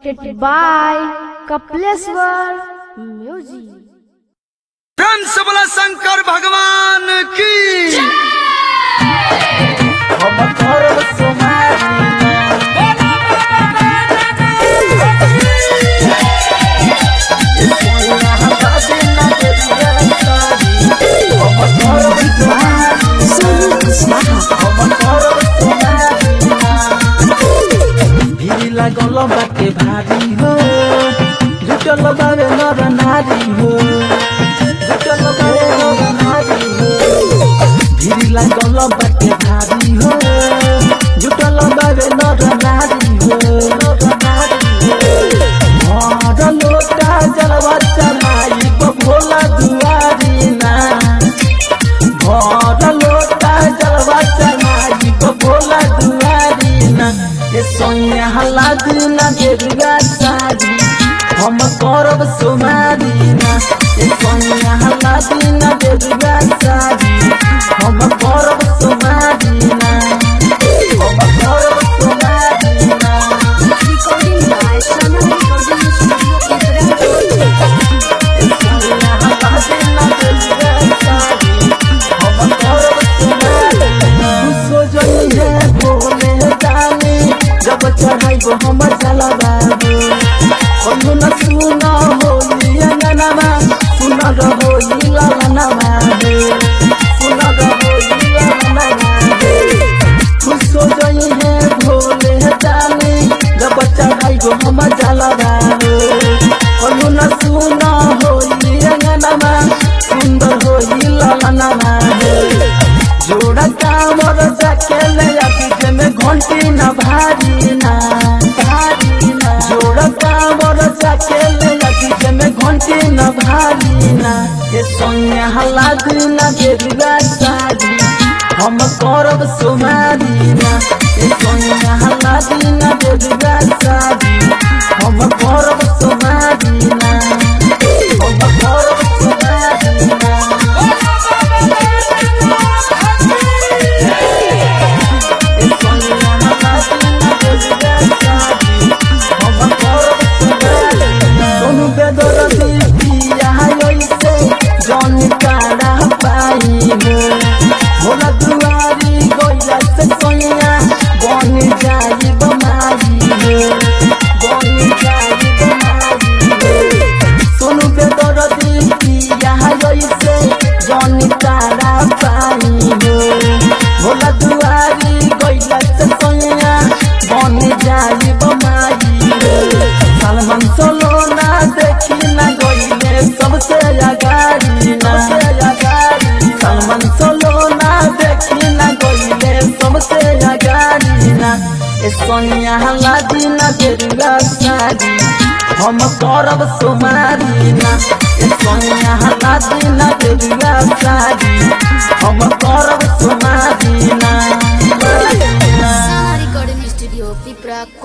presented by Kapleswar Music। प्रेम से बोला शंकर भगवान की। लागल बाटे भारी हो जुटल बारे नर नारी हो जुटल बारे नर नारी हो भीड़ लागल बाटे भारी हो जुटल बारे नर नारी हो भर लोटा जलवा चढ़ाई भोला दुआरी ना भर लोटा जलवा चढ़ाई भोला दुआरी ना सोनिया हल्ला दिना गेरुआ सारी हम करब सोमारी ना सोनिया हल्ला दिना गेरुआ सारी हम करब सोमारी ना हम करब सोमारी ना Recording by Sana Recording Studio Sonia हल्ला दिना गेरुआ सारी हम करब सोमारी ना सो जई है भोले जानी जब चढ़ाइबो हम जलबाबो कनु न सुना होली अंगनमा सुन होली ललनमा सुन होली ललनमा खुश हो जई है भोले जानी जब चढ़ाइबो हम जलबाबो कनु न सुना होली अंगनमा सुंदर होली ललनमा जोड़ा कामर जाके ले आबी में घंटी न भारी ना जोड़ा कामर जाके ले आबी में घंटी न भारी ना ये सोनिया हल्ला दिना गेरुआ सारी हम करब सोमारी ना ये सोनिया हल्ला दिना गेरुआ सारी हम करब सोमारी ना हम करब सोमारी ना भोला दुआरी गोइला से सोनिया बन जाई बमारी बन जाई बमारी सोनू बेदर दिया जैसे जन तारा पाई भोला दुआरी गोइला से सोनिया बन जाई बमारी सलमान सोलोना देखी ना गोइले सबसे अगाड़ी ना सलमान सोलोना देखी ना गोइले सबसे अगाड़ी ना ए सोनिया हल्ला दिना गेरुआ सारी हम करब सोमारी ना ए सोनिया हल्ला दिना गेरुआ सारी